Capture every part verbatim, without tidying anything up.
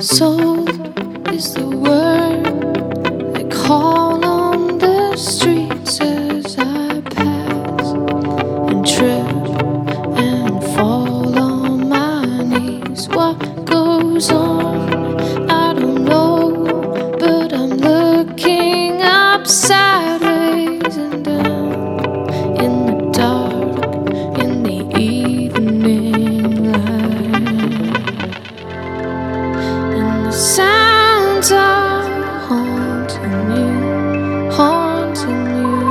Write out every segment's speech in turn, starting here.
Soul is the word they call on the streets as I pass and trip and fall on my knees. What goes on? I don't know, but I'm looking up sideways and down in the dark, in the evening light. And the sounds are haunting you, haunting you.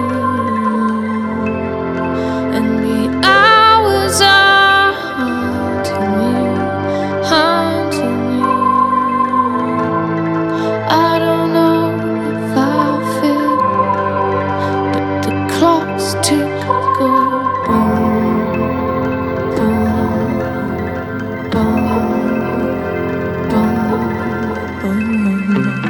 And the hours are haunting you, haunting you. I don't know if I'll fit, but the clocks tick, go boom, boom, boom, boom, boom.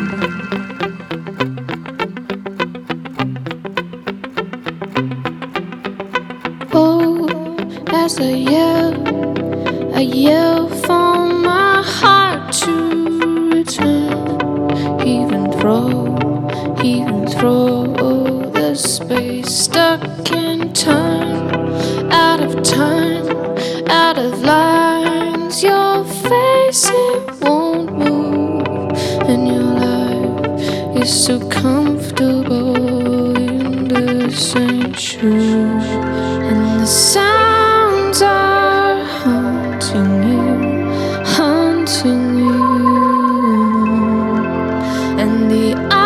Oh, as I yell, I yell for my heart to return, even throw, even throw the space stuck in time, out of time, out of lines. Your face, it won't move, and your life is so comfortable in the same shoes. And the sounds are haunting you, haunting you. And the